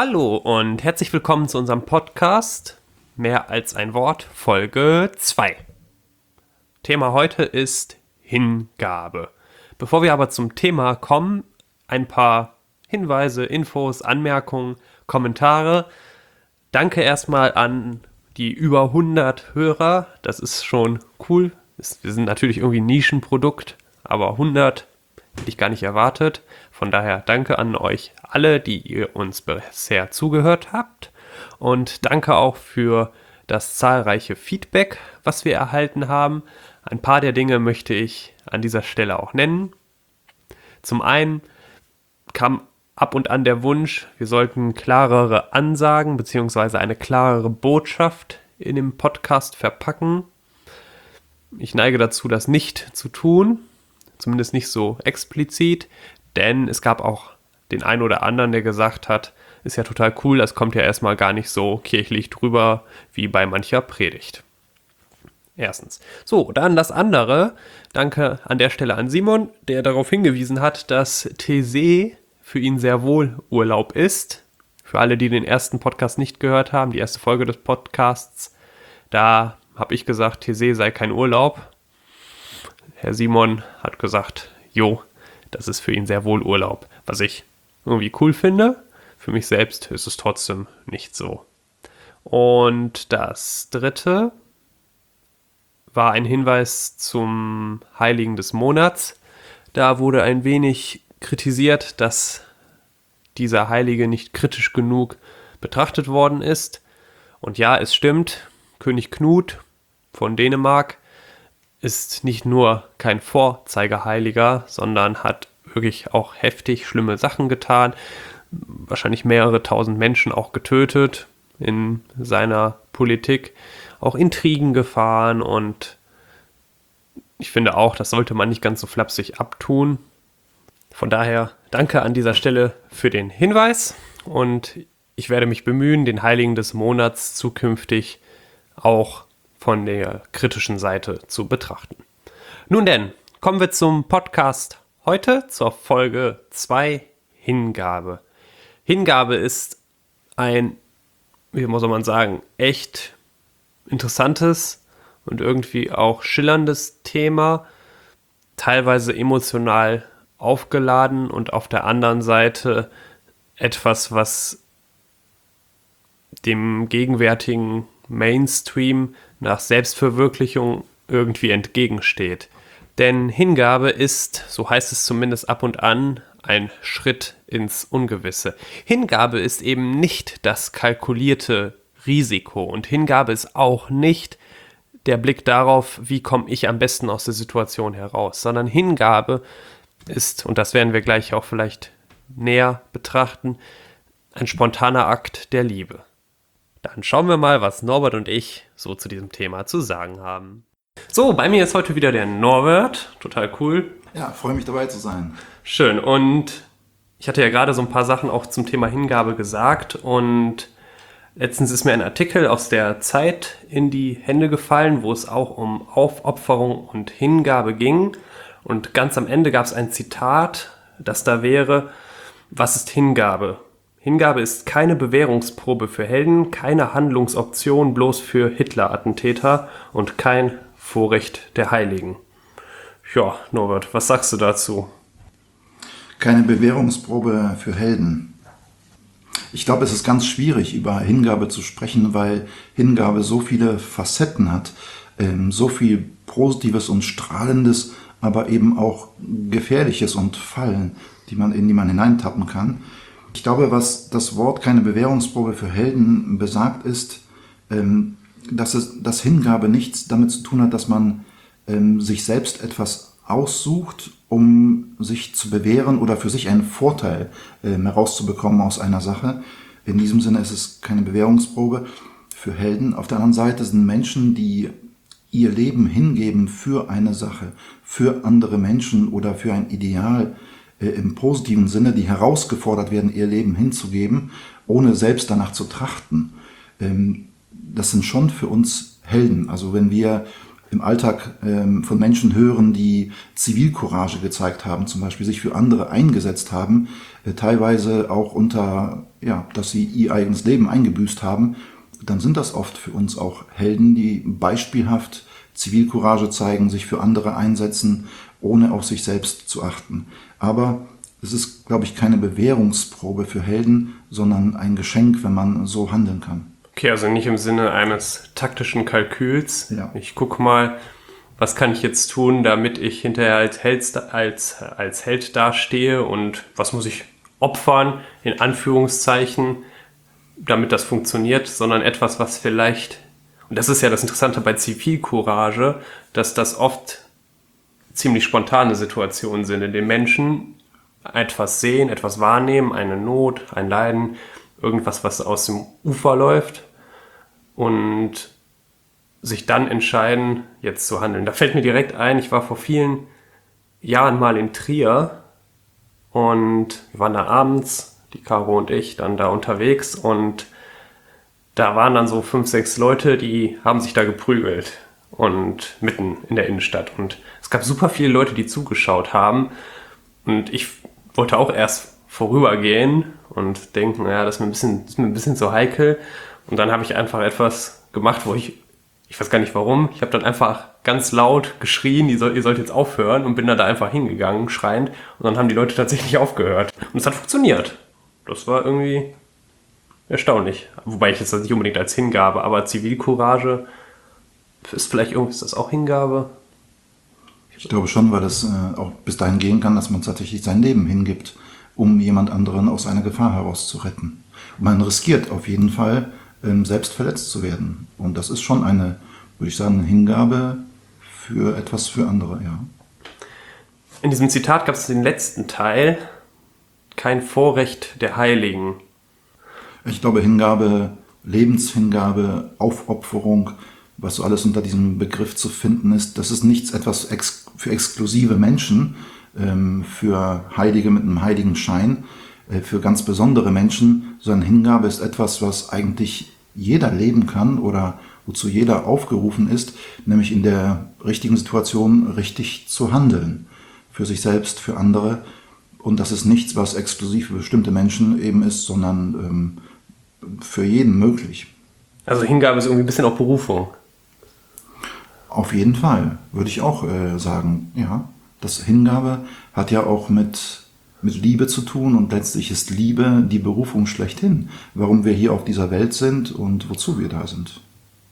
Hallo und herzlich willkommen zu unserem Podcast Mehr als ein Wort, Folge 2. Thema heute ist Hingabe. Bevor wir aber zum Thema kommen, ein paar Hinweise, Infos, Anmerkungen, Kommentare. Danke erstmal an die über 100 Hörer, das ist schon cool. Wir sind natürlich irgendwie ein Nischenprodukt, aber 100 hätte ich gar nicht erwartet. Von daher danke an euch alle, die ihr uns bisher zugehört habt. Und danke auch für das zahlreiche Feedback, was wir erhalten haben. Ein paar der Dinge möchte ich an dieser Stelle auch nennen. Zum einen kam ab und an der Wunsch, wir sollten klarere Ansagen bzw. eine klarere Botschaft in dem Podcast verpacken. Ich neige dazu, das nicht zu tun. Zumindest nicht so explizit, denn es gab auch den einen oder anderen, der gesagt hat, ist ja total cool, das kommt ja erstmal gar nicht so kirchlich drüber wie bei mancher Predigt. Erstens. So, dann das andere. Danke an der Stelle an Simon, der darauf hingewiesen hat, dass TC für ihn sehr wohl Urlaub ist. Für alle, die den ersten Podcast nicht gehört haben, die erste Folge des Podcasts, da habe ich gesagt, TC sei kein Urlaub. Herr Simon hat gesagt, jo, das ist für ihn sehr wohl Urlaub, was ich irgendwie cool finde. Für mich selbst ist es trotzdem nicht so. Und das dritte war ein Hinweis zum Heiligen des Monats. Da wurde ein wenig kritisiert, dass dieser Heilige nicht kritisch genug betrachtet worden ist. Und ja, es stimmt, König Knut von Dänemark ist nicht nur kein Vorzeigeheiliger, sondern hat wirklich auch heftig schlimme Sachen getan, wahrscheinlich mehrere tausend Menschen auch getötet in seiner Politik, auch Intrigen gefahren, und ich finde auch, das sollte man nicht ganz so flapsig abtun. Von daher danke an dieser Stelle für den Hinweis, und ich werde mich bemühen, den Heiligen des Monats zukünftig auch von der kritischen Seite zu betrachten. Nun denn, kommen wir zum Podcast heute, zur Folge 2, Hingabe. Hingabe ist ein, wie soll man sagen, echt interessantes und irgendwie auch schillerndes Thema, teilweise emotional aufgeladen und auf der anderen Seite etwas, was dem gegenwärtigen Mainstream nach Selbstverwirklichung irgendwie entgegensteht. Denn Hingabe ist, so heißt es zumindest ab und an, ein Schritt ins Ungewisse. Hingabe ist eben nicht das kalkulierte Risiko, und Hingabe ist auch nicht der Blick darauf, wie komme ich am besten aus der Situation heraus, sondern Hingabe ist, und das werden wir gleich auch vielleicht näher betrachten, ein spontaner Akt der Liebe. Dann schauen wir mal, was Norbert und ich so zu diesem Thema zu sagen haben. So, bei mir ist heute wieder der Norbert. Total cool. Ja, freue mich dabei zu sein. Schön. Und ich hatte ja gerade so ein paar Sachen auch zum Thema Hingabe gesagt. Und letztens ist mir ein Artikel aus der Zeit in die Hände gefallen, wo es auch um Aufopferung und Hingabe ging. Und ganz am Ende gab es ein Zitat, das da wäre: Was ist Hingabe? Hingabe ist keine Bewährungsprobe für Helden, keine Handlungsoption bloß für Hitler-Attentäter und kein Vorrecht der Heiligen. Ja, Norbert, was sagst du dazu? Keine Bewährungsprobe für Helden. Ich glaube, es ist ganz schwierig, über Hingabe zu sprechen, weil Hingabe so viele Facetten hat, so viel Positives und Strahlendes, aber eben auch Gefährliches und Fallen, in die man hineintappen kann. Ich glaube, was das Wort keine Bewährungsprobe für Helden besagt, ist, dass Hingabe nichts damit zu tun hat, dass man sich selbst etwas aussucht, um sich zu bewähren oder für sich einen Vorteil herauszubekommen aus einer Sache. In diesem Sinne ist es keine Bewährungsprobe für Helden. Auf der anderen Seite sind Menschen, die ihr Leben hingeben für eine Sache, für andere Menschen oder für ein Ideal, im positiven Sinne, die herausgefordert werden, ihr Leben hinzugeben, ohne selbst danach zu trachten. Das sind schon für uns Helden. Also wenn wir im Alltag von Menschen hören, die Zivilcourage gezeigt haben, zum Beispiel sich für andere eingesetzt haben, teilweise auch unter, dass sie ihr eigenes Leben eingebüßt haben, dann sind das oft für uns auch Helden, die beispielhaft Zivilcourage zeigen, sich für andere einsetzen, ohne auf sich selbst zu achten. Aber es ist, glaube ich, keine Bewährungsprobe für Helden, sondern ein Geschenk, wenn man so handeln kann. Okay, also nicht im Sinne eines taktischen Kalküls. Ja. Ich gucke mal, was kann ich jetzt tun, damit ich hinterher als Held dastehe und was muss ich opfern, in Anführungszeichen, damit das funktioniert, sondern etwas, was vielleicht, und das ist ja das Interessante bei Zivilcourage, dass das oft ziemlich spontane Situationen sind, in denen Menschen etwas sehen, etwas wahrnehmen, eine Not, ein Leiden, irgendwas, was aus dem Ufer läuft und sich dann entscheiden, jetzt zu handeln. Da fällt mir direkt ein, ich war vor vielen Jahren mal in Trier und wir waren da abends, die Caro und ich, dann da unterwegs und da waren dann so 5, 6 Leute, die haben sich da geprügelt und mitten in der Innenstadt und es gab super viele Leute, die zugeschaut haben und ich wollte auch erst vorübergehen und denken, naja, das ist mir ein bisschen zu heikel. Und dann habe ich einfach etwas gemacht, wo ich weiß gar nicht warum, ich habe dann einfach ganz laut geschrien, ihr sollt jetzt aufhören und bin dann da einfach hingegangen, schreiend. Und dann haben die Leute tatsächlich aufgehört. Und es hat funktioniert. Das war irgendwie erstaunlich. Wobei ich das nicht unbedingt als Hingabe, aber Zivilcourage ist das auch Hingabe? Ich glaube schon, weil das auch bis dahin gehen kann, dass man tatsächlich sein Leben hingibt, um jemand anderen aus einer Gefahr herauszuretten. Und man riskiert auf jeden Fall, selbst verletzt zu werden. Und das ist schon eine, würde ich sagen, eine Hingabe für etwas für andere, ja. In diesem Zitat gab es den letzten Teil, kein Vorrecht der Heiligen. Ich glaube, Hingabe, Lebenshingabe, Aufopferung, was so alles unter diesem Begriff zu finden ist, das ist nichts etwas für exklusive Menschen, für Heilige mit einem heiligen Schein, für ganz besondere Menschen, sondern Hingabe ist etwas, was eigentlich jeder leben kann oder wozu jeder aufgerufen ist, nämlich in der richtigen Situation richtig zu handeln, für sich selbst, für andere. Und das ist nichts, was exklusiv für bestimmte Menschen eben ist, sondern für jeden möglich. Also Hingabe ist irgendwie ein bisschen auch Berufung. Auf jeden Fall, würde ich auch sagen, ja. Das Hingabe hat ja auch mit Liebe zu tun und letztlich ist Liebe die Berufung schlechthin, warum wir hier auf dieser Welt sind und wozu wir da sind.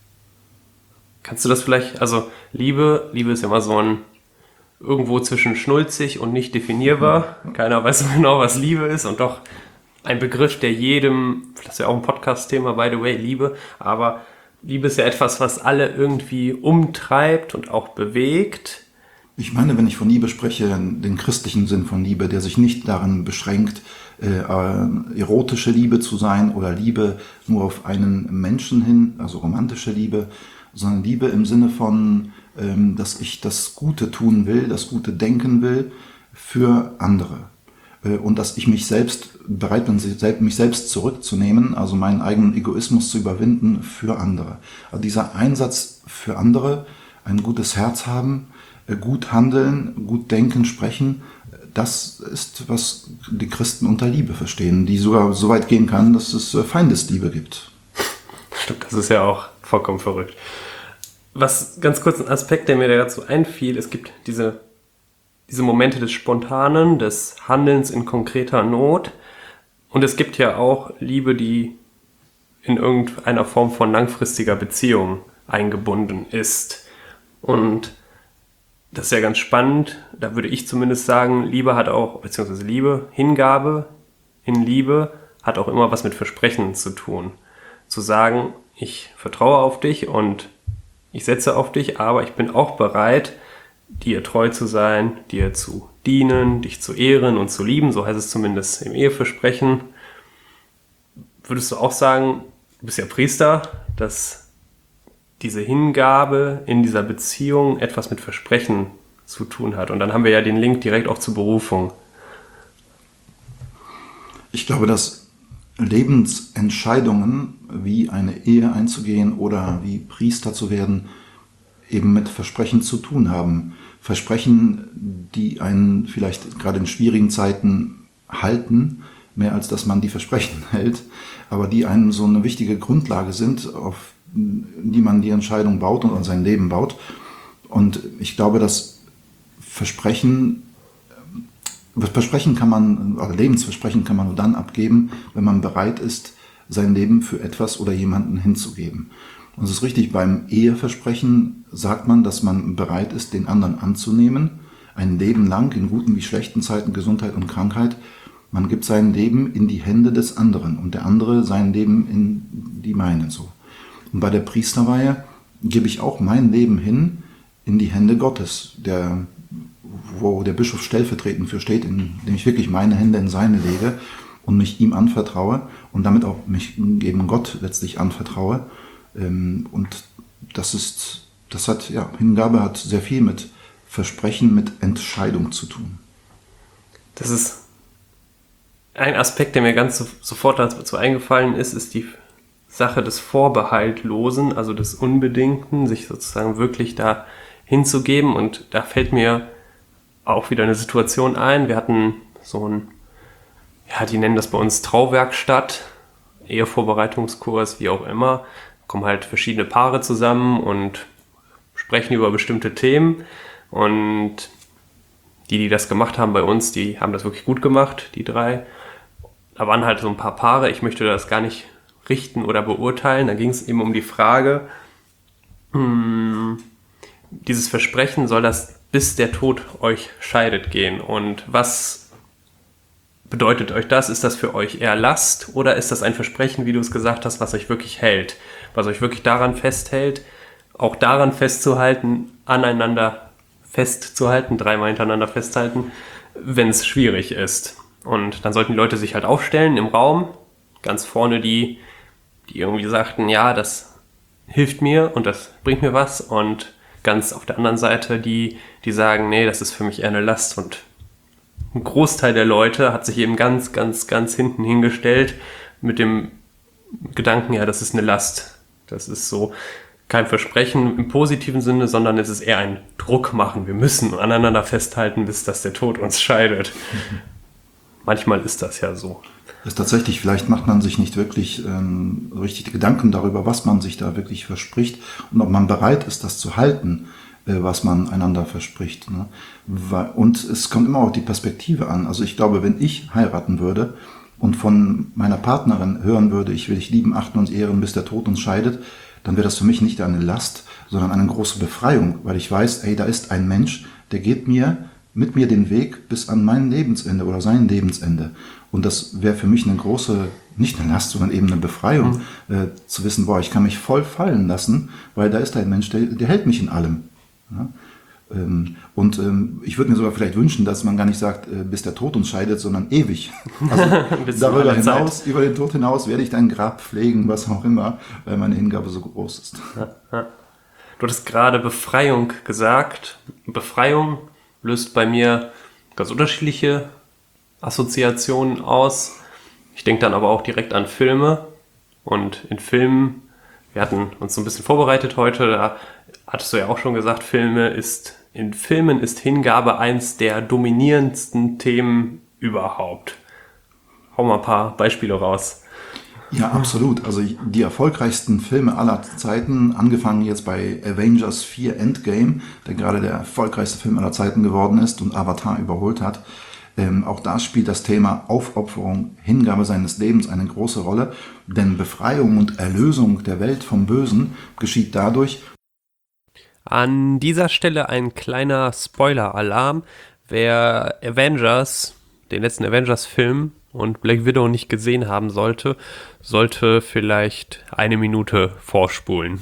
Kannst du das vielleicht, also Liebe ist ja immer so ein irgendwo zwischen schnulzig und nicht definierbar. Keiner weiß so genau, was Liebe ist und doch ein Begriff, der jedem, das ist ja auch ein Podcast-Thema, by the way, Liebe, aber Liebe ist ja etwas, was alle irgendwie umtreibt und auch bewegt. Ich meine, wenn ich von Liebe spreche, den christlichen Sinn von Liebe, der sich nicht darin beschränkt, erotische Liebe zu sein oder Liebe nur auf einen Menschen hin, also romantische Liebe, sondern Liebe im Sinne von, dass ich das Gute tun will, das Gute denken will für andere. Und dass ich mich selbst bereit bin, mich selbst zurückzunehmen, also meinen eigenen Egoismus zu überwinden für andere. Also dieser Einsatz für andere, ein gutes Herz haben, gut handeln, gut denken, sprechen, das ist, was die Christen unter Liebe verstehen, die sogar so weit gehen kann, dass es Feindesliebe gibt. Stimmt, das ist ja auch vollkommen verrückt. Was ganz kurz ein Aspekt, der mir dazu einfiel, es gibt diese Momente des Spontanen, des Handelns in konkreter Not und es gibt ja auch Liebe, die in irgendeiner Form von langfristiger Beziehung eingebunden ist. Und das ist ja ganz spannend, da würde ich zumindest sagen, Hingabe in Liebe hat auch immer was mit Versprechen zu tun. Zu sagen, ich vertraue auf dich und ich setze auf dich, aber ich bin auch bereit, dir treu zu sein, dir zu dienen, dich zu ehren und zu lieben, so heißt es zumindest im Eheversprechen. Würdest du auch sagen, du bist ja Priester, dass diese Hingabe in dieser Beziehung etwas mit Versprechen zu tun hat? Und dann haben wir ja den Link direkt auch zur Berufung. Ich glaube, dass Lebensentscheidungen, wie eine Ehe einzugehen oder wie Priester zu werden, eben mit Versprechen zu tun haben. Versprechen, die einen vielleicht gerade in schwierigen Zeiten halten, mehr als dass man die Versprechen hält, aber die einem so eine wichtige Grundlage sind, auf die man die Entscheidung baut und sein Leben baut. Und ich glaube, dass Lebensversprechen kann man nur dann abgeben, wenn man bereit ist, sein Leben für etwas oder jemanden hinzugeben. Und es ist richtig, beim Eheversprechen sagt man, dass man bereit ist, den anderen anzunehmen, ein Leben lang, in guten wie schlechten Zeiten, Gesundheit und Krankheit. Man gibt sein Leben in die Hände des anderen und der andere sein Leben in die meine. So. Und bei der Priesterweihe gebe ich auch mein Leben hin in die Hände Gottes, wo der Bischof stellvertretend für steht, indem ich wirklich meine Hände in seine lege und mich ihm anvertraue und damit auch mich eben Gott letztlich anvertraue. Und Hingabe hat sehr viel mit Versprechen, mit Entscheidung zu tun. Das ist ein Aspekt, der mir ganz sofort dazu eingefallen ist die Sache des Vorbehaltlosen, also des Unbedingten, sich sozusagen wirklich da hinzugeben. Und da fällt mir auch wieder eine Situation ein. Wir hatten die nennen das bei uns Trauwerkstatt, Ehevorbereitungskurs, wie auch immer. Kommen halt verschiedene Paare zusammen und sprechen über bestimmte Themen. Und die das gemacht haben bei uns, die haben das wirklich gut gemacht, die 3. Da waren halt so ein paar Paare, ich möchte das gar nicht richten oder beurteilen. Da ging es eben um die Frage, dieses Versprechen, soll das bis der Tod euch scheidet gehen? Und was bedeutet euch das? Ist das für euch eher Last oder ist das ein Versprechen, wie du es gesagt hast, was euch wirklich hält? Was euch wirklich daran festhält, auch daran festzuhalten, aneinander festzuhalten, 3-mal hintereinander festhalten, wenn es schwierig ist. Und dann sollten die Leute sich halt aufstellen im Raum, ganz vorne die irgendwie sagten, ja, das hilft mir und das bringt mir was, und ganz auf der anderen Seite die sagen, nee, das ist für mich eher eine Last. Und ein Großteil der Leute hat sich eben ganz, ganz, ganz hinten hingestellt mit dem Gedanken, ja, das ist eine Last. Das ist so kein Versprechen im positiven Sinne, sondern es ist eher ein Druck machen. Wir müssen aneinander festhalten, bis dass der Tod uns scheidet. Manchmal ist das ja so. Das ist tatsächlich, vielleicht macht man sich nicht wirklich richtig Gedanken darüber, was man sich da wirklich verspricht und ob man bereit ist, das zu halten, was man einander verspricht. Ne? Und es kommt immer auch die Perspektive an. Also ich glaube, wenn ich heiraten würde und von meiner Partnerin hören würde, ich will dich lieben, achten und ehren, bis der Tod uns scheidet, dann wäre das für mich nicht eine Last, sondern eine große Befreiung, weil ich weiß, da ist ein Mensch, der geht mit mir den Weg bis an mein Lebensende oder sein Lebensende. Und das wäre für mich eine große, nicht eine Last, sondern eben eine Befreiung, zu wissen, ich kann mich voll fallen lassen, weil da ist ein Mensch, der hält mich in allem. Ja? Und ich würde mir sogar vielleicht wünschen, dass man gar nicht sagt, bis der Tod uns scheidet, sondern ewig. Also darüber hinaus, über den Tod hinaus werde ich dein Grab pflegen, was auch immer, weil meine Hingabe so groß ist. Ja. Du hattest gerade Befreiung gesagt. Befreiung löst bei mir ganz unterschiedliche Assoziationen aus. Ich denke dann aber auch direkt an Filme. Und in Filmen, wir hatten uns so ein bisschen vorbereitet heute, da hattest du ja auch schon gesagt, in Filmen ist Hingabe eins der dominierendsten Themen überhaupt. Hau mal ein paar Beispiele raus. Ja, absolut. Also die erfolgreichsten Filme aller Zeiten, angefangen jetzt bei Avengers 4 Endgame, der gerade der erfolgreichste Film aller Zeiten geworden ist und Avatar überholt hat. Auch da spielt das Thema Aufopferung, Hingabe seines Lebens eine große Rolle, denn Befreiung und Erlösung der Welt vom Bösen geschieht dadurch. An dieser Stelle ein kleiner Spoiler-Alarm. Wer den letzten Avengers-Film und Black Widow nicht gesehen haben sollte vielleicht 1 Minute vorspulen.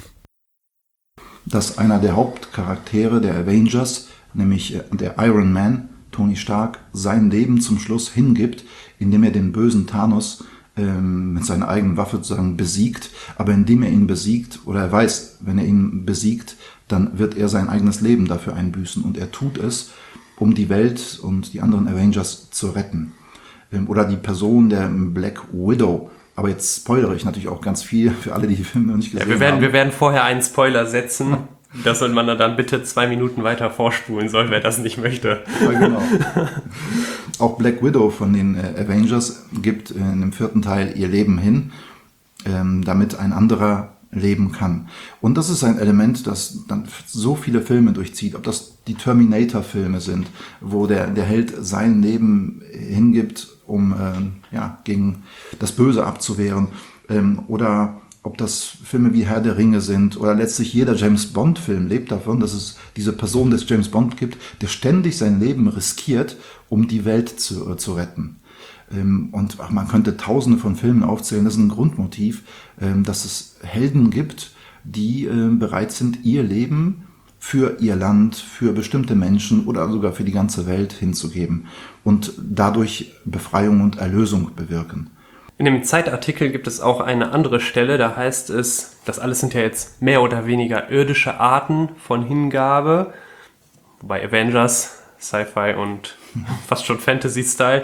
Dass einer der Hauptcharaktere der Avengers, nämlich der Iron Man, Tony Stark, sein Leben zum Schluss hingibt, indem er den bösen Thanos mit seiner eigenen Waffe sozusagen besiegt, aber indem er ihn besiegt, oder er weiß, wenn er ihn besiegt, dann wird er sein eigenes Leben dafür einbüßen und er tut es, um die Welt und die anderen Avengers zu retten. Oder die Person der Black Widow. Aber jetzt spoilere ich natürlich auch ganz viel für alle, die die Filme noch nicht gesehen haben. Wir werden vorher einen Spoiler setzen. Das soll man dann bitte 2 Minuten weiter vorspulen soll, wer das nicht möchte. Ja, genau. Auch Black Widow von den Avengers gibt in dem 4. Teil ihr Leben hin, damit ein anderer leben kann. Und das ist ein Element, das dann so viele Filme durchzieht, ob das die Terminator-Filme sind, wo der Held sein Leben hingibt, um gegen das Böse abzuwehren, oder ob das Filme wie Herr der Ringe sind, oder letztlich jeder James-Bond-Film lebt davon, dass es diese Person des James Bond gibt, der ständig sein Leben riskiert, um die Welt zu retten. Und man könnte tausende von Filmen aufzählen, das ist ein Grundmotiv, dass es Helden gibt, die bereit sind, ihr Leben für ihr Land, für bestimmte Menschen oder sogar für die ganze Welt hinzugeben und dadurch Befreiung und Erlösung bewirken. In dem Zeitartikel gibt es auch eine andere Stelle, da heißt es, das alles sind ja jetzt mehr oder weniger irdische Arten von Hingabe, wobei Avengers, Sci-Fi und fast schon Fantasy-Style.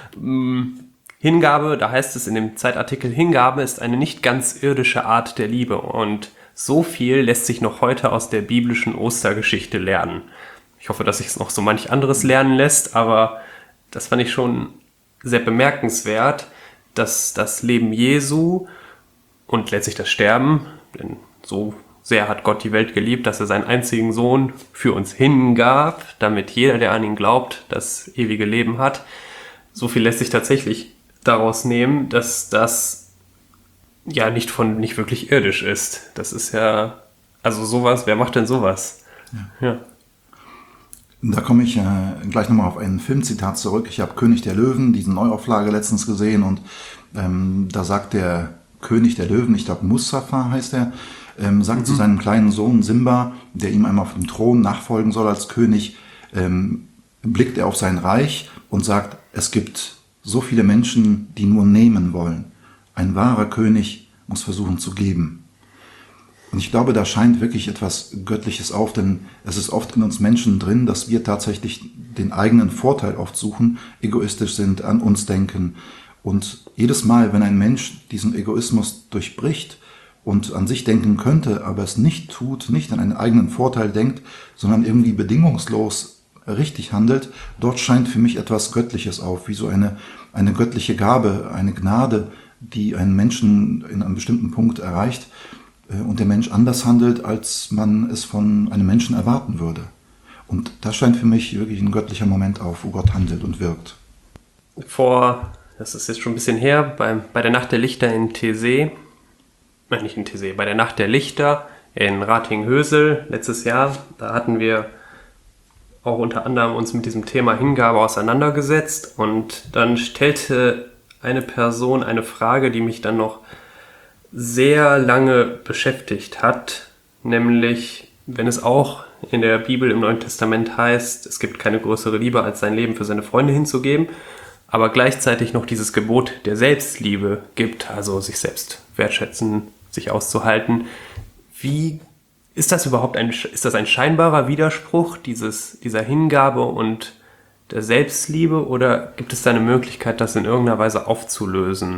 Hingabe, da heißt es in dem Zeitartikel, Hingabe ist eine nicht ganz irdische Art der Liebe und so viel lässt sich noch heute aus der biblischen Ostergeschichte lernen. Ich hoffe, dass sich es noch so manch anderes lernen lässt, aber das fand ich schon sehr bemerkenswert, dass das Leben Jesu und letztlich das Sterben, denn so sehr hat Gott die Welt geliebt, dass er seinen einzigen Sohn für uns hingab, damit jeder, der an ihn glaubt, das ewige Leben hat. So viel lässt sich tatsächlich daraus nehmen, dass das ja nicht wirklich irdisch ist. Das ist ja, also sowas, wer macht denn sowas? Ja. Da komme ich gleich nochmal auf ein Filmzitat zurück. Ich habe König der Löwen, diese Neuauflage letztens gesehen, und da sagt der König der Löwen, ich glaube Mustafa heißt er, sagt zu seinem kleinen Sohn Simba, der ihm einmal auf dem Thron nachfolgen soll als König, blickt er auf sein Reich und sagt, es gibt so viele Menschen, die nur nehmen wollen. Ein wahrer König muss versuchen zu geben. Und ich glaube, da scheint wirklich etwas Göttliches auf, denn es ist oft in uns Menschen drin, dass wir tatsächlich den eigenen Vorteil oft suchen, egoistisch sind, an uns denken. Und jedes Mal, wenn ein Mensch diesen Egoismus durchbricht und an sich denken könnte, aber es nicht tut, nicht an einen eigenen Vorteil denkt, sondern irgendwie bedingungslos richtig handelt, dort scheint für mich etwas Göttliches auf, wie so eine göttliche Gabe, eine Gnade, die einen Menschen in einem bestimmten Punkt erreicht und der Mensch anders handelt, als man es von einem Menschen erwarten würde. Und das scheint für mich wirklich ein göttlicher Moment auf, wo Gott handelt und wirkt. Das ist jetzt schon ein bisschen her, bei der Nacht der Lichter in Teesee, nicht in Teesee, bei der Nacht der Lichter in Rating-Hösel letztes Jahr, da hatten wir auch unter anderem uns mit diesem Thema Hingabe auseinandergesetzt, und dann stellte eine Person eine Frage, die mich dann noch sehr lange beschäftigt hat, nämlich, wenn es auch in der Bibel im Neuen Testament heißt, es gibt keine größere Liebe, als sein Leben für seine Freunde hinzugeben, aber gleichzeitig noch dieses Gebot der Selbstliebe gibt, also sich selbst wertschätzen, sich auszuhalten. Wie ist das überhaupt ist das ein scheinbarer Widerspruch, dieser Hingabe und der Selbstliebe, oder gibt es da eine Möglichkeit, das in irgendeiner Weise aufzulösen?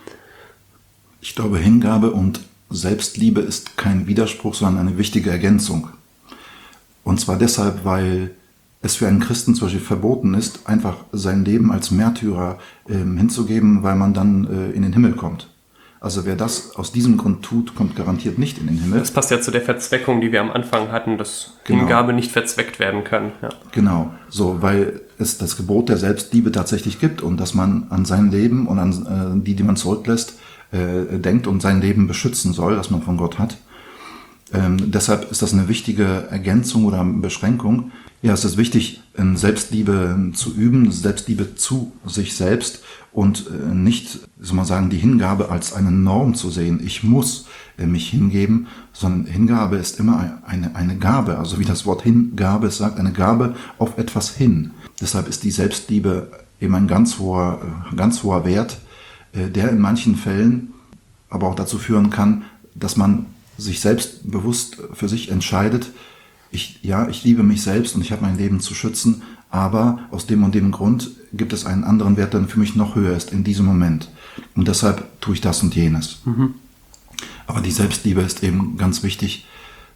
Ich glaube, Hingabe und Selbstliebe ist kein Widerspruch, sondern eine wichtige Ergänzung. Und zwar deshalb, weil es für einen Christen zum Beispiel verboten ist, einfach sein Leben als Märtyrer hinzugeben, weil man dann in den Himmel kommt. Also wer das aus diesem Grund tut, kommt garantiert nicht in den Himmel. Das passt ja zu der Verzweckung, die wir am Anfang hatten, dass Hingabe nicht verzweckt werden kann. Ja. Genau, so, weil es das Gebot der Selbstliebe tatsächlich gibt und dass man an sein Leben und an die man zurücklässt, denkt und sein Leben beschützen soll, das man von Gott hat. Deshalb ist das eine wichtige Ergänzung oder Beschränkung. Ja, es ist wichtig, Selbstliebe zu üben, Selbstliebe zu sich selbst und nicht, soll man sagen, die Hingabe als eine Norm zu sehen. Ich muss mich hingeben, sondern Hingabe ist immer eine Gabe, also wie das Wort Hingabe es sagt, eine Gabe auf etwas hin. Deshalb ist die Selbstliebe eben ein ganz hoher Wert, der in manchen Fällen aber auch dazu führen kann, dass man sich selbst bewusst für sich entscheidet, ich liebe mich selbst und ich habe mein Leben zu schützen, aber aus dem und dem Grund gibt es einen anderen Wert, der für mich noch höher ist in diesem Moment. Und deshalb tue ich das und jenes. Mhm. Aber die Selbstliebe ist eben ganz wichtig,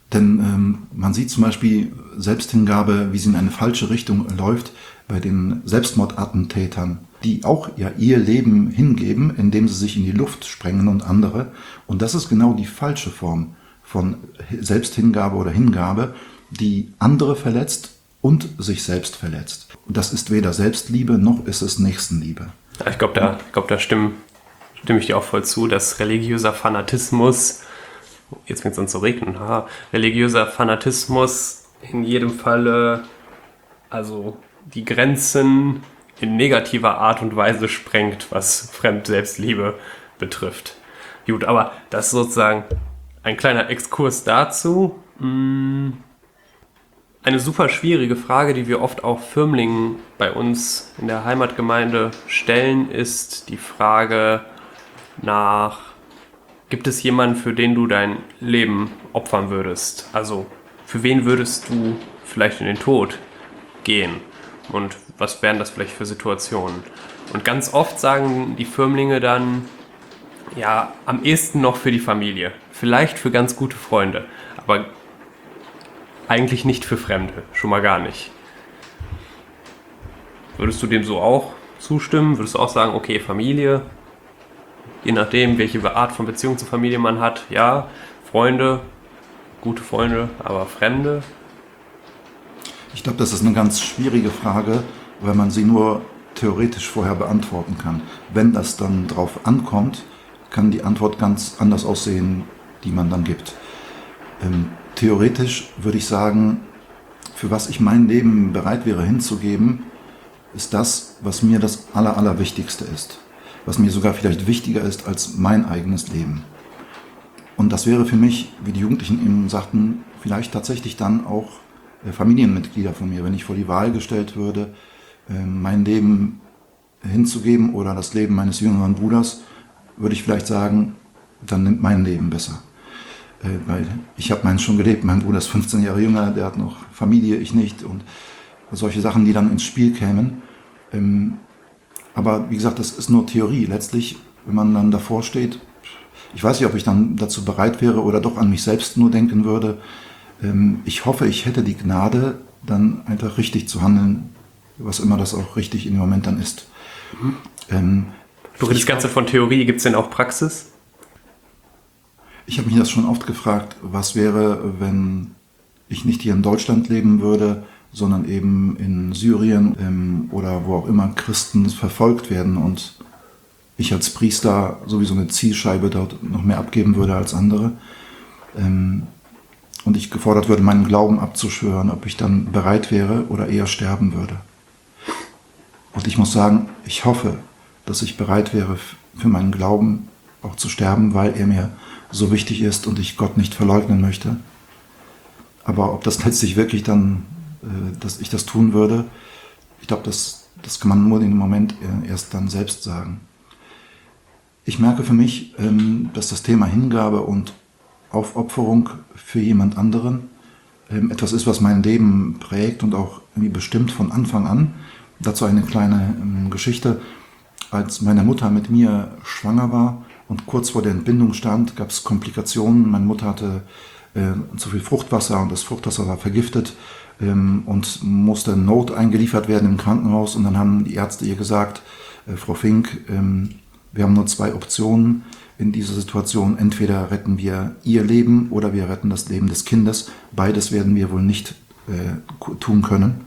Denn man sieht zum Beispiel Selbsthingabe, wie sie in eine falsche Richtung läuft, bei den Selbstmordattentätern, die auch ja ihr Leben hingeben, indem sie sich in die Luft sprengen und andere. Und das ist genau die falsche Form von Selbsthingabe oder Hingabe, die andere verletzt und sich selbst verletzt. Und das ist weder Selbstliebe noch ist es Nächstenliebe. Ja, ich glaube, da stimme ich dir auch voll zu, dass religiöser Fanatismus, jetzt fängt es an zu regnen, religiöser Fanatismus in jedem Falle, also die Grenzen in negativer Art und Weise sprengt, was Fremd-Selbstliebe betrifft. Gut, aber das ist sozusagen ein kleiner Exkurs dazu. Eine super schwierige Frage, die wir oft auch Firmlingen bei uns in der Heimatgemeinde stellen, ist die Frage nach: Gibt es jemanden, für den du dein Leben opfern würdest? Also für wen würdest du vielleicht in den Tod gehen? Und was wären das vielleicht für Situationen? Und ganz oft sagen die Firmlinge dann, ja, am ehesten noch für die Familie. Vielleicht für ganz gute Freunde. Aber eigentlich nicht für Fremde. Schon mal gar nicht. Würdest du dem so auch zustimmen? Würdest du auch sagen, okay, Familie, je nachdem, welche Art von Beziehung zur Familie man hat, ja, Freunde, gute Freunde, aber Fremde? Ich glaube, das ist eine ganz schwierige Frage, weil man sie nur theoretisch vorher beantworten kann. Wenn das dann drauf ankommt, kann die Antwort ganz anders aussehen, die man dann gibt. Theoretisch würde ich sagen, für was ich mein Leben bereit wäre hinzugeben, ist das, was mir das Allerwichtigste ist. Was mir sogar vielleicht wichtiger ist als mein eigenes Leben. Und das wäre für mich, wie die Jugendlichen eben sagten, vielleicht tatsächlich dann auch Familienmitglieder von mir, wenn ich vor die Wahl gestellt würde, mein Leben hinzugeben oder das Leben meines jüngeren Bruders, würde ich vielleicht sagen, dann nimmt mein Leben besser. Weil ich habe meinen schon gelebt, mein Bruder ist 15 Jahre jünger, der hat noch Familie, ich nicht, und solche Sachen, die dann ins Spiel kämen. Aber wie gesagt, das ist nur Theorie. Letztlich, wenn man dann davor steht, ich weiß nicht, ob ich dann dazu bereit wäre oder doch an mich selbst nur denken würde. Ich hoffe, ich hätte die Gnade, dann einfach richtig zu handeln, was immer das auch richtig in dem Moment dann ist. Du redest Ganze von Theorie, gibt es denn auch Praxis? Ich habe mich das schon oft gefragt, was wäre, wenn ich nicht hier in Deutschland leben würde, sondern eben in Syrien oder wo auch immer Christen verfolgt werden und ich als Priester sowieso eine Zielscheibe dort noch mehr abgeben würde als andere. Und ich gefordert würde, meinen Glauben abzuschwören, ob ich dann bereit wäre oder eher sterben würde. Und ich muss sagen, ich hoffe, dass ich bereit wäre, für meinen Glauben auch zu sterben, weil er mir so wichtig ist und ich Gott nicht verleugnen möchte. Aber ob das letztlich wirklich dann, dass ich das tun würde, ich glaube, das kann man nur in dem Moment erst dann selbst sagen. Ich merke für mich, dass das Thema Hingabe und Aufopferung für jemand anderen etwas ist, was mein Leben prägt und auch irgendwie bestimmt von Anfang an. Dazu eine kleine Geschichte. Als meine Mutter mit mir schwanger war und kurz vor der Entbindung stand, gab es Komplikationen. Meine Mutter hatte zu viel Fruchtwasser und das Fruchtwasser war vergiftet und musste in Not eingeliefert werden im Krankenhaus. Und dann haben die Ärzte ihr gesagt, Frau Fink, wir haben nur 2 Optionen in dieser Situation. Entweder retten wir ihr Leben oder wir retten das Leben des Kindes. Beides werden wir wohl nicht tun können.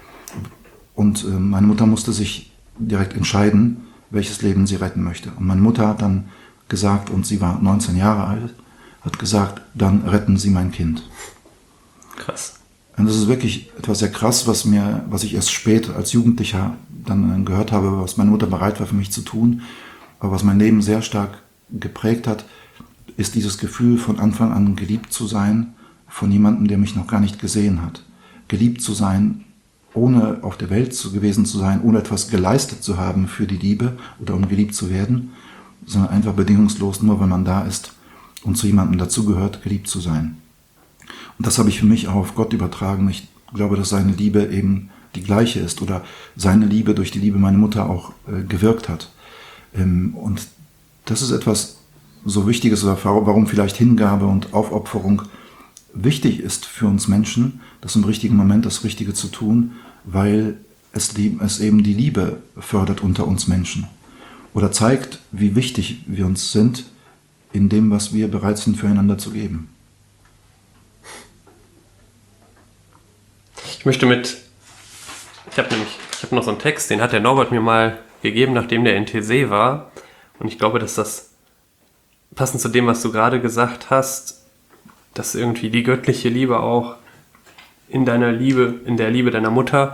Und meine Mutter musste sich direkt entscheiden, welches Leben sie retten möchte. Und meine Mutter hat dann gesagt, und sie war 19 Jahre alt, hat gesagt, dann retten Sie mein Kind. Krass. Und das ist wirklich etwas sehr krass, was ich erst spät als Jugendlicher dann gehört habe, was meine Mutter bereit war für mich zu tun. Aber was mein Leben sehr stark geprägt hat, ist dieses Gefühl, von Anfang an geliebt zu sein von jemandem, der mich noch gar nicht gesehen hat. Geliebt zu sein, ohne auf der Welt gewesen zu sein, ohne etwas geleistet zu haben für die Liebe oder um geliebt zu werden, sondern einfach bedingungslos, nur weil man da ist und zu jemandem dazugehört, geliebt zu sein. Und das habe ich für mich auch auf Gott übertragen. Ich glaube, dass seine Liebe eben die gleiche ist oder seine Liebe durch die Liebe meiner Mutter auch gewirkt hat. Und das ist etwas so Wichtiges, oder warum vielleicht Hingabe und Aufopferung wichtig ist für uns Menschen, das im richtigen Moment das Richtige zu tun, weil es eben die Liebe fördert unter uns Menschen. Oder zeigt, wie wichtig wir uns sind in dem, was wir bereit sind, füreinander zu geben. Ich habe noch so einen Text, den hat der Norbert mir mal gegeben, nachdem der in Taizé war. Und ich glaube, dass das passend zu dem, was du gerade gesagt hast, dass irgendwie die göttliche Liebe auch in der Liebe deiner Mutter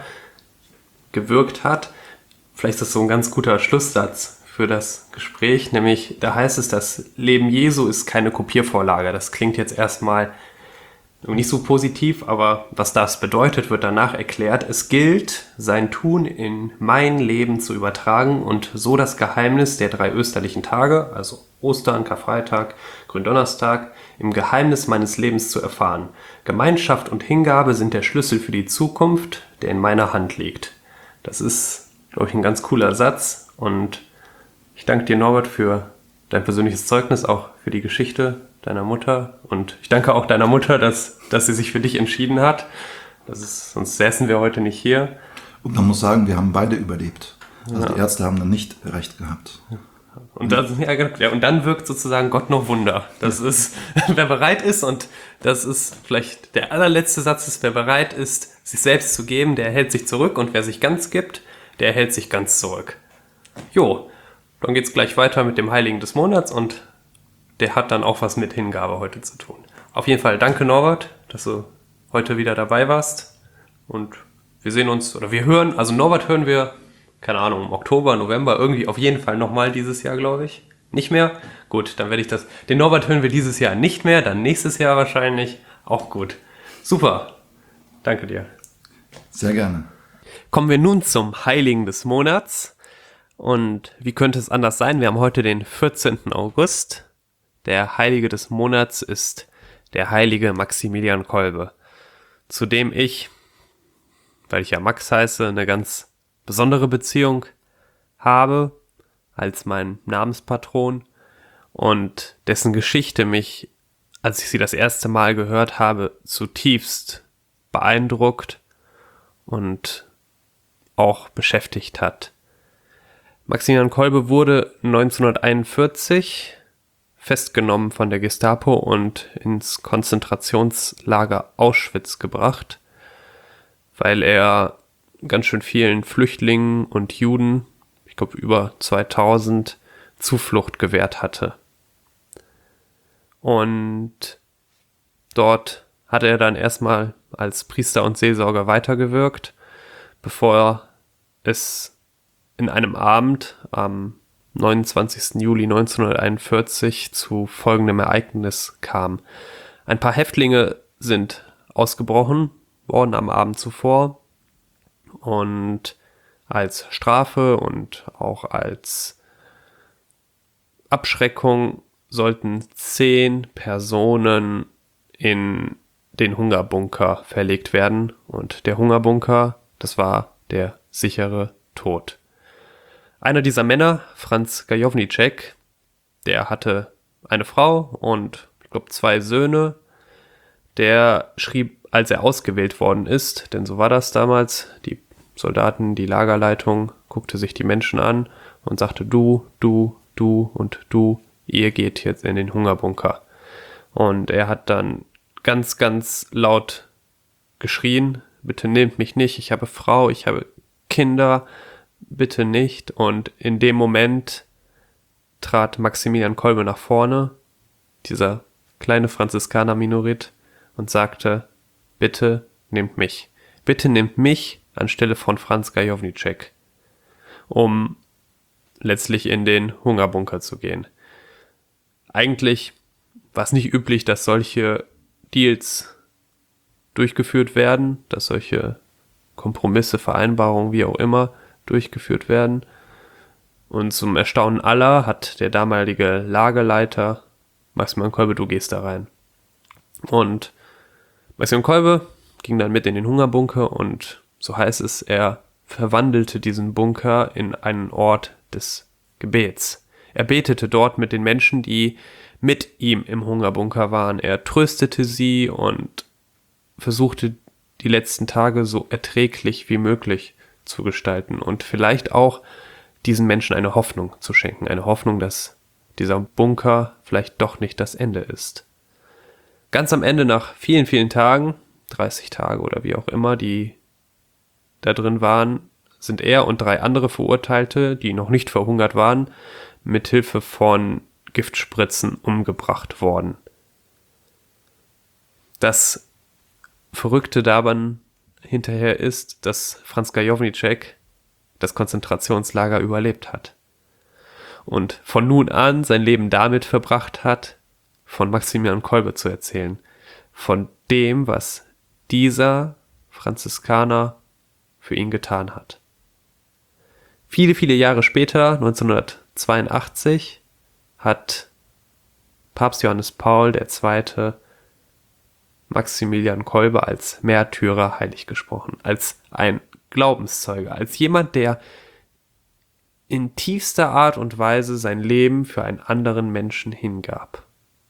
gewirkt hat. Vielleicht ist das so ein ganz guter Schlusssatz für das Gespräch, nämlich da heißt es, das Leben Jesu ist keine Kopiervorlage. Das klingt jetzt erstmal nicht so positiv, aber was das bedeutet, wird danach erklärt. Es gilt, sein Tun in mein Leben zu übertragen und so das Geheimnis der 3 österlichen Tage, also Ostern, Karfreitag, Gründonnerstag, im Geheimnis meines Lebens zu erfahren. Gemeinschaft und Hingabe sind der Schlüssel für die Zukunft, der in meiner Hand liegt. Das ist, glaube ich, ein ganz cooler Satz und ich danke dir, Norbert, für dein persönliches Zeugnis, auch für die Geschichte deiner Mutter. Und ich danke auch deiner Mutter, dass sie sich für dich entschieden hat. Sonst säßen wir heute nicht hier. Und man muss sagen, wir haben beide überlebt. Also die Ärzte haben dann nicht recht gehabt. Und dann wirkt sozusagen Gott noch Wunder. Das ist, wer bereit ist, und das ist vielleicht der allerletzte Satz, ist, wer bereit ist, sich selbst zu geben, der hält sich zurück, und wer sich ganz gibt, der hält sich ganz zurück. Jo, dann geht's gleich weiter mit dem Heiligen des Monats, und der hat dann auch was mit Hingabe heute zu tun. Auf jeden Fall danke, Norbert, dass du heute wieder dabei warst. Und wir sehen uns, oder wir hören, also Norbert hören wir, keine Ahnung, im Oktober, November, irgendwie auf jeden Fall nochmal dieses Jahr, glaube ich. Nicht mehr? Gut, dann werde ich das. Den Norbert hören wir dieses Jahr nicht mehr, dann nächstes Jahr wahrscheinlich. Auch gut. Super. Danke dir. Sehr gerne. Kommen wir nun zum Heiligen des Monats. Und wie könnte es anders sein? Wir haben heute den 14. August. Der Heilige des Monats ist der heilige Maximilian Kolbe, zu dem ich, weil ich ja Max heiße, eine ganz besondere Beziehung habe als mein Namenspatron und dessen Geschichte mich, als ich sie das erste Mal gehört habe, zutiefst beeindruckt und auch beschäftigt hat. Maximilian Kolbe wurde 1941 festgenommen von der Gestapo und ins Konzentrationslager Auschwitz gebracht, weil er ganz schön vielen Flüchtlingen und Juden, ich glaube über 2000, Zuflucht gewährt hatte. Und dort hat er dann erstmal als Priester und Seelsorger weitergewirkt, bevor es in einem Abend am 29. Juli 1941 zu folgendem Ereignis kam. Ein paar Häftlinge sind ausgebrochen worden am Abend zuvor und als Strafe und auch als Abschreckung sollten 10 Personen in den Hungerbunker verlegt werden, und der Hungerbunker, das war der sichere Tod. Einer dieser Männer, Franz Gajowniczek, der hatte eine Frau und ich glaube 2 Söhne. Der schrieb, als er ausgewählt worden ist, denn so war das damals, die Soldaten, die Lagerleitung guckte sich die Menschen an und sagte, du und du, ihr geht jetzt in den Hungerbunker. Und er hat dann ganz, ganz laut geschrien, bitte nehmt mich nicht, ich habe Frau, ich habe Kinder, bitte nicht. Und in dem Moment trat Maximilian Kolbe nach vorne, dieser kleine Franziskaner-Minorit, und sagte, bitte nehmt mich. Bitte nehmt mich anstelle von Franz Gajowniczek, um letztlich in den Hungerbunker zu gehen. Eigentlich war es nicht üblich, dass solche Deals durchgeführt werden, dass solche Kompromisse, Vereinbarungen, wie auch immer, durchgeführt werden. Und zum Erstaunen aller hat der damalige Lagerleiter Maximilian Kolbe, du gehst da rein. Und Maximilian Kolbe ging dann mit in den Hungerbunker und, so heißt es, er verwandelte diesen Bunker in einen Ort des Gebets. Er betete dort mit den Menschen, die mit ihm im Hungerbunker waren. Er tröstete sie und versuchte, die letzten Tage so erträglich wie möglich zu gestalten und vielleicht auch diesen Menschen eine Hoffnung zu schenken. Eine Hoffnung, dass dieser Bunker vielleicht doch nicht das Ende ist. Ganz am Ende, nach vielen, vielen Tagen, 30 Tage oder wie auch immer, die da drin waren, sind er und 3 andere Verurteilte, die noch nicht verhungert waren, mit Hilfe von Giftspritzen umgebracht worden. Das Verrückte daran hinterher ist, dass Franz Gajowniczek das Konzentrationslager überlebt hat und von nun an sein Leben damit verbracht hat, von Maximilian Kolbe zu erzählen, von dem, was dieser Franziskaner für ihn getan hat. Viele, viele Jahre später, 1982, hat Papst Johannes Paul II. Maximilian Kolbe als Märtyrer heilig gesprochen, als ein Glaubenszeuge, als jemand, der in tiefster Art und Weise sein Leben für einen anderen Menschen hingab.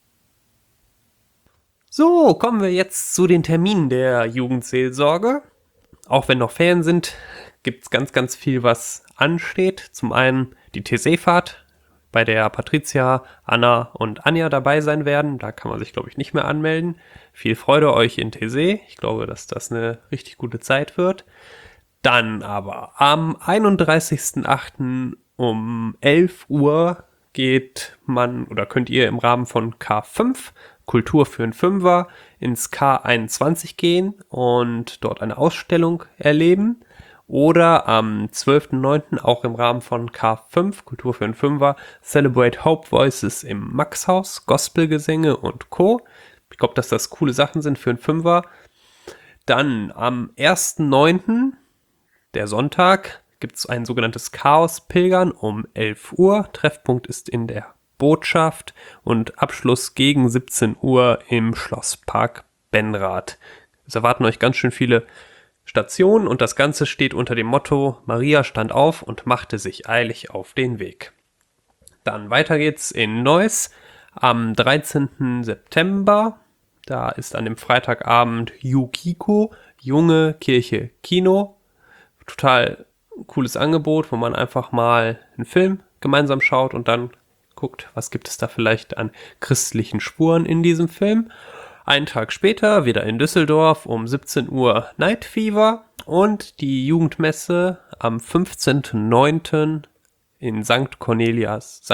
So, kommen wir jetzt zu den Terminen der Jugendseelsorge. Auch wenn noch Ferien sind, gibt es ganz, ganz viel, was ansteht. Zum einen die TC-Fahrt, bei der Patricia, Anna und Anja dabei sein werden. Da kann man sich, glaube ich, nicht mehr anmelden. Viel Freude euch in TC. Ich glaube, dass das eine richtig gute Zeit wird. Dann aber am 31.08. um 11 Uhr geht man oder könnt ihr im Rahmen von K5 Kultur für einen Fünfer ins K21 gehen und dort eine Ausstellung erleben. Oder am 12.09. auch im Rahmen von K5 Kultur für einen Fünfer Celebrate Hope Voices im Maxhaus, Gospelgesänge und Co. Ich glaube, dass das coole Sachen sind für einen Fünfer. Dann am 1.9., der Sonntag, gibt es ein sogenanntes Chaos-Pilgern um 11 Uhr. Treffpunkt ist in der Botschaft und Abschluss gegen 17 Uhr im Schlosspark Benrath. Es erwarten euch ganz schön viele Stationen und das Ganze steht unter dem Motto: Maria stand auf und machte sich eilig auf den Weg. Dann weiter geht's in Neuss am 13. September. Da ist an dem Freitagabend Yukiko, Junge Kirche Kino. Total cooles Angebot, wo man einfach mal einen Film gemeinsam schaut und dann guckt, was gibt es da vielleicht an christlichen Spuren in diesem Film. Einen Tag später, wieder in Düsseldorf, um 17 Uhr Night Fever und die Jugendmesse am 15.09. in St. Cornelius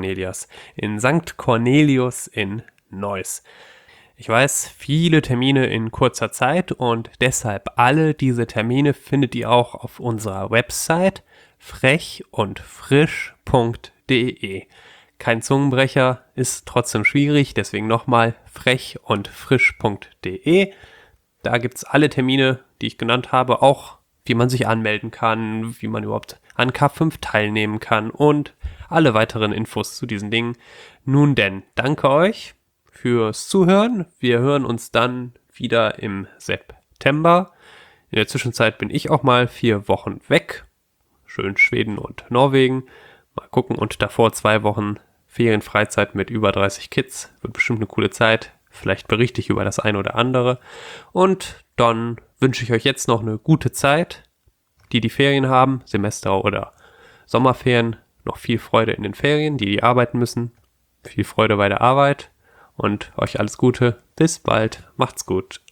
in Neuss. Ich weiß, viele Termine in kurzer Zeit und deshalb alle diese Termine findet ihr auch auf unserer Website frechundfrisch.de. Kein Zungenbrecher, ist trotzdem schwierig, deswegen nochmal frechundfrisch.de. Da gibt es alle Termine, die ich genannt habe, auch wie man sich anmelden kann, wie man überhaupt an K5 teilnehmen kann und alle weiteren Infos zu diesen Dingen. Nun denn, danke euch fürs Zuhören. Wir hören uns dann wieder im September. In der Zwischenzeit bin ich auch mal 4 Wochen weg. Schön Schweden und Norwegen. Mal gucken, und davor 2 Wochen Ferienfreizeit mit über 30 Kids. Wird bestimmt eine coole Zeit. Vielleicht berichte ich über das eine oder andere. Und dann wünsche ich euch jetzt noch eine gute Zeit. Die Ferien haben, Semester- oder Sommerferien, noch viel Freude in den Ferien. Die arbeiten müssen, viel Freude bei der Arbeit. Und euch alles Gute. Bis bald. Macht's gut.